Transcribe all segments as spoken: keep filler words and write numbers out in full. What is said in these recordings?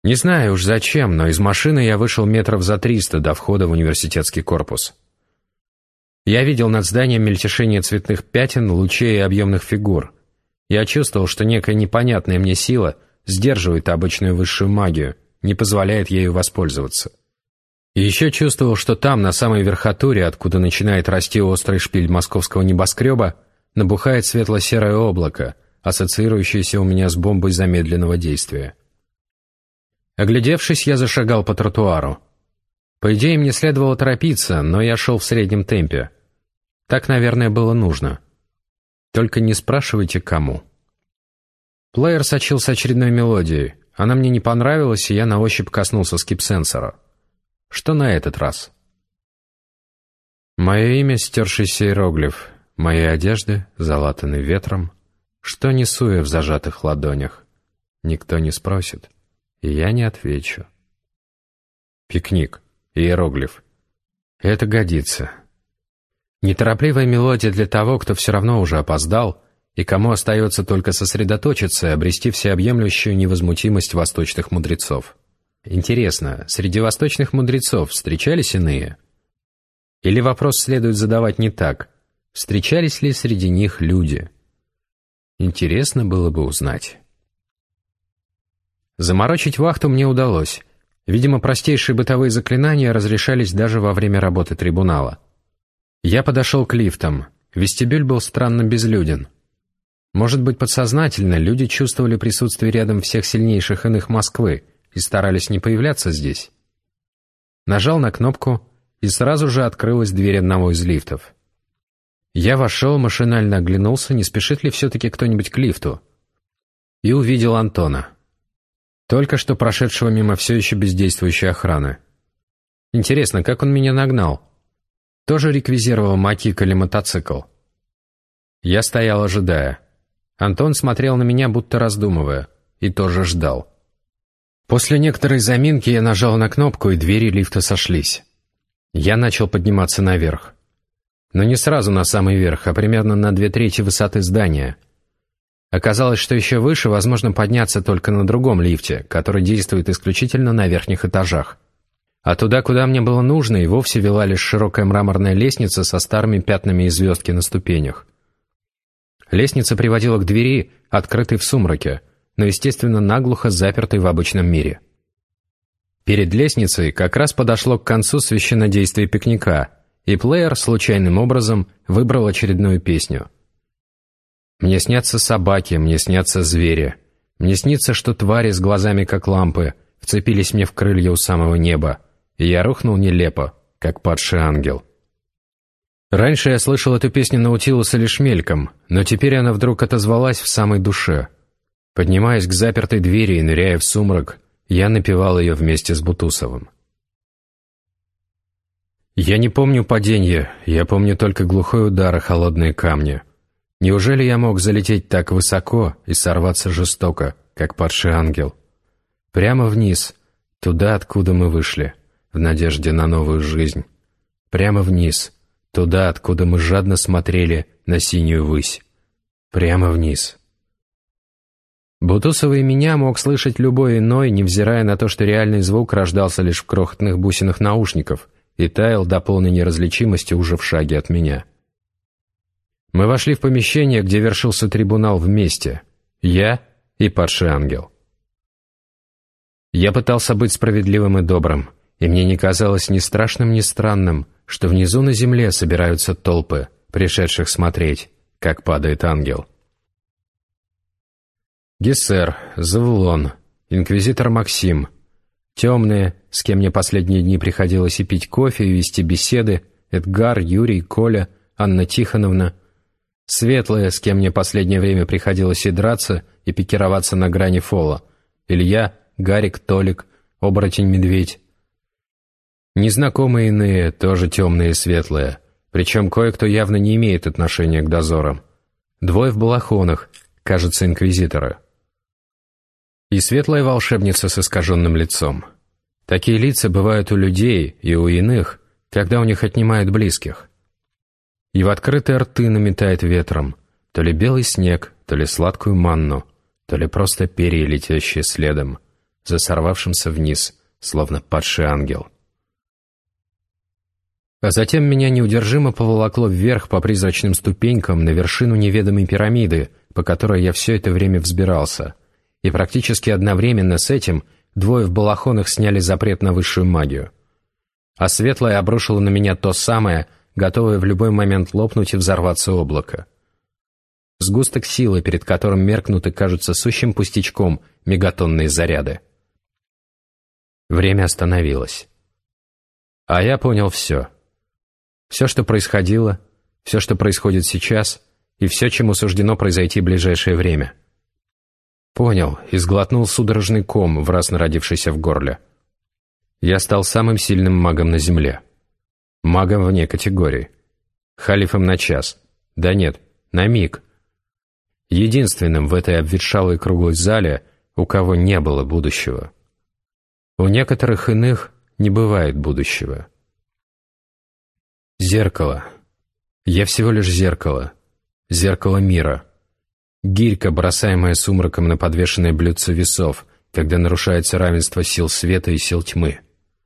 Не знаю уж зачем, но из машины я вышел метров за триста до входа в университетский корпус. Я видел над зданием мельтешение цветных пятен, лучей и объемных фигур. Я чувствовал, что некая непонятная мне сила сдерживает обычную высшую магию, не позволяет ею воспользоваться. И еще чувствовал, что там, на самой верхотуре, откуда начинает расти острый шпиль московского небоскреба, набухает светло-серое облако, ассоциирующееся у меня с бомбой замедленного действия. Оглядевшись, я зашагал по тротуару. По идее, мне следовало торопиться, но я шел в среднем темпе. Так, наверное, было нужно. Только не спрашивайте, кому. Плеер сочился очередной мелодией. Она мне не понравилась, и я на ощупь коснулся скип-сенсора. Что на этот раз? Мое имя — стершийся иероглиф. Мои одежды залатаны ветром. Что несу я в зажатых ладонях? Никто не спросит, и я не отвечу. Пикник. Иероглиф. Это годится. Неторопливая мелодия для того, кто все равно уже опоздал, и кому остается только сосредоточиться и обрести всеобъемлющую невозмутимость восточных мудрецов. Интересно, среди восточных мудрецов встречались иные? Или вопрос следует задавать не так: встречались ли среди них люди? Интересно было бы узнать. Заморочить вахту мне удалось. Видимо, простейшие бытовые заклинания разрешались даже во время работы трибунала. Я подошел к лифтам. Вестибюль был странно безлюден. Может быть, подсознательно люди чувствовали присутствие рядом всех сильнейших иных Москвы и старались не появляться здесь. Нажал на кнопку, и сразу же открылась дверь одного из лифтов. Я вошел, машинально оглянулся, не спешит ли все-таки кто-нибудь к лифту, и увидел Антона, только что прошедшего мимо все еще бездействующей охраны. Интересно, как он меня нагнал? Тоже реквизировал мотик или мотоцикл? Я стоял, ожидая. Антон смотрел на меня, будто раздумывая, и тоже ждал. После некоторой заминки я нажал на кнопку, и двери лифта сошлись. Я начал подниматься наверх. Но не сразу на самый верх, а примерно на две трети высоты здания. Оказалось, что еще выше возможно подняться только на другом лифте, который действует исключительно на верхних этажах. А туда, куда мне было нужно, и вовсе вела лишь широкая мраморная лестница со старыми пятнами и звездки на ступенях. Лестница приводила к двери, открытой в сумраке, но, естественно, наглухо запертой в обычном мире. Перед лестницей как раз подошло к концу священнодействие пикника, и плеер случайным образом выбрал очередную песню. «Мне снятся собаки, мне снятся звери, мне снится, что твари с глазами как лампы вцепились мне в крылья у самого неба, и я рухнул нелепо, как падший ангел». Раньше я слышал эту песню Наутилуса лишь мельком, но теперь она вдруг отозвалась в самой душе. Поднимаясь к запертой двери и ныряя в сумрак, я напевал ее вместе с Бутусовым. Я не помню паденья, я помню только глухой удар о холодные камни. Неужели я мог залететь так высоко и сорваться жестоко, как падший ангел? Прямо вниз, туда, откуда мы вышли, в надежде на новую жизнь. Прямо вниз, туда, откуда мы жадно смотрели на синюю высь. Прямо вниз. Бутусова и меня мог слышать любой иной, невзирая на то, что реальный звук рождался лишь в крохотных бусинах наушников и таял до полной неразличимости уже в шаге от меня. Мы вошли в помещение, где вершился трибунал вместе. Я и падший ангел. Я пытался быть справедливым и добрым, и мне не казалось ни страшным, ни странным, что внизу на земле собираются толпы, пришедших смотреть, как падает ангел. Гессер, Завулон, инквизитор Максим, темные, с кем мне последние дни приходилось и пить кофе, и вести беседы, Эдгар, Юрий, Коля, Анна Тихоновна, светлые, с кем мне последнее время приходилось и драться, и пикироваться на грани фола, Илья, Гарик, Толик, оборотень-медведь. Незнакомые иные, тоже темные и светлые, причем кое-кто явно не имеет отношения к дозорам. Двое в балахонах, кажется, инквизиторы. И светлая волшебница с искаженным лицом. Такие лица бывают у людей и у иных, когда у них отнимают близких. И в открытые рты наметает ветром то ли белый снег, то ли сладкую манну, то ли просто перья, летящие следом. за сорвавшимся вниз, словно падший ангел. А затем меня неудержимо поволокло вверх по призрачным ступенькам на вершину неведомой пирамиды, по которой я все это время взбирался, и практически одновременно с этим двое в балахонах сняли запрет на высшую магию. А светлое обрушило на меня то самое, готовое в любой момент лопнуть и взорваться облако. Сгусток силы, перед которым меркнут и кажутся сущим пустячком мегатонные заряды. Время остановилось. А я понял все. Все, что происходило, все, что происходит сейчас, и все, чему суждено произойти в ближайшее время. Понял и сглотнул судорожный ком, враз народившийся в горле. Я стал самым сильным магом на Земле. Магом вне категории. Халифом на час. Да нет, на миг. Единственным в этой обветшалой круглой зале, у кого не было будущего. У некоторых иных не бывает будущего. Зеркало. Я всего лишь зеркало. Зеркало мира. Гирька, бросаемая сумраком на подвешенное блюдце весов, когда нарушается равенство сил света и сил тьмы.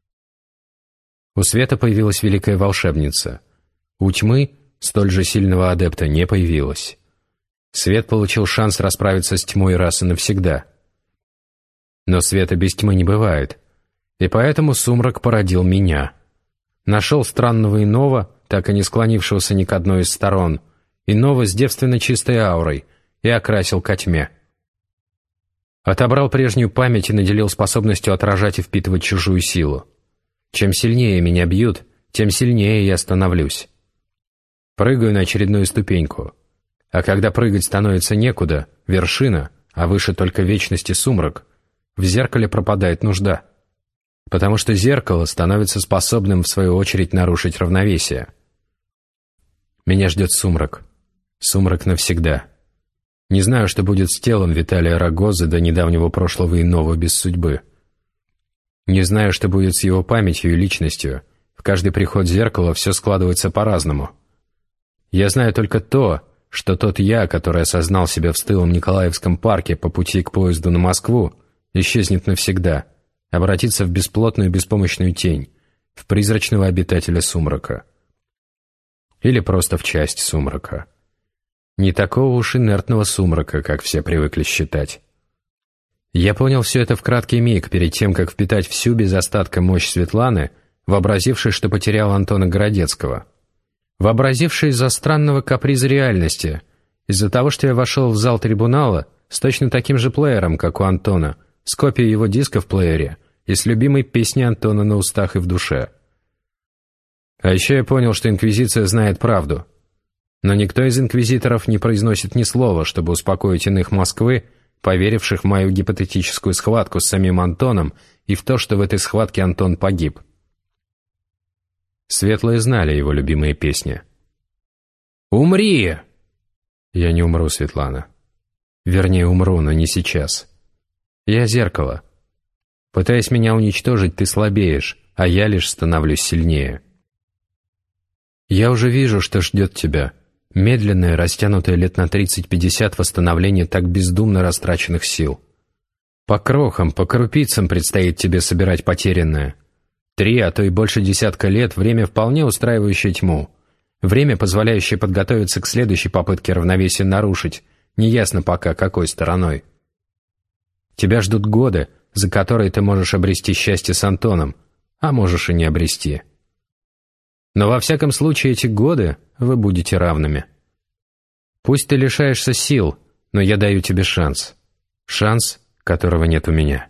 У света появилась великая волшебница. У тьмы столь же сильного адепта не появилось. Свет получил шанс расправиться с тьмой раз и навсегда. Но света без тьмы не бывает, и поэтому сумрак породил меня. Нашел странного иного, так и не склонившегося ни к одной из сторон, иного с девственно чистой аурой, и окрасил ко тьме. Отобрал прежнюю память и наделил способностью отражать и впитывать чужую силу. Чем сильнее меня бьют, тем сильнее я становлюсь. Прыгаю на очередную ступеньку. А когда прыгать становится некуда, вершина, а выше только вечность и сумрак, в зеркале пропадает нужда. Потому что зеркало становится способным, в свою очередь, нарушить равновесие. Меня ждет сумрак. Сумрак навсегда. Не знаю, что будет с телом Виталия Рогозы до недавнего прошлого иного без судьбы. Не знаю, что будет с его памятью и личностью. В каждый приход зеркала все складывается по-разному. Я знаю только то, что тот я, который осознал себя в стылом Николаевском парке по пути к поезду на Москву, исчезнет навсегда, обратится в бесплотную беспомощную тень, в призрачного обитателя сумрака. Или просто в часть сумрака. Не такого уж инертного сумрака, как все привыкли считать. Я понял все это в краткий миг, перед тем, как впитать всю без остатка мощь Светланы, вообразившей, что потерял Антона Городецкого. Вообразивший из-за странного каприза реальности, из-за того, что я вошел в зал трибунала с точно таким же плеером, как у Антона, с копией его диска в плеере и с любимой песней Антона на устах и в душе. А еще я понял, что Инквизиция знает правду. Но никто из инквизиторов не произносит ни слова, чтобы успокоить иных Москвы, поверивших в мою гипотетическую схватку с самим Антоном и в то, что в этой схватке Антон погиб. Светлые знали его любимые песни. «Умри!» Я не умру, Светлана. Вернее, умру, но не сейчас. Я зеркало. Пытаясь меня уничтожить, ты слабеешь, а я лишь становлюсь сильнее. Я уже вижу, что ждет тебя. Медленное, растянутое лет на тридцать-пятьдесят восстановление так бездумно растраченных сил. По крохам, по крупицам предстоит тебе собирать потерянное. Три, а то и больше десятка лет — время, вполне устраивающее тьму. Время, позволяющее подготовиться к следующей попытке равновесия нарушить, неясно пока какой стороной. Тебя ждут годы, за которые ты можешь обрести счастье с Антоном, а можешь и не обрести. Но во всяком случае эти годы вы будете равными. Пусть ты лишаешься сил, но я даю тебе шанс. Шанс, которого нет у меня.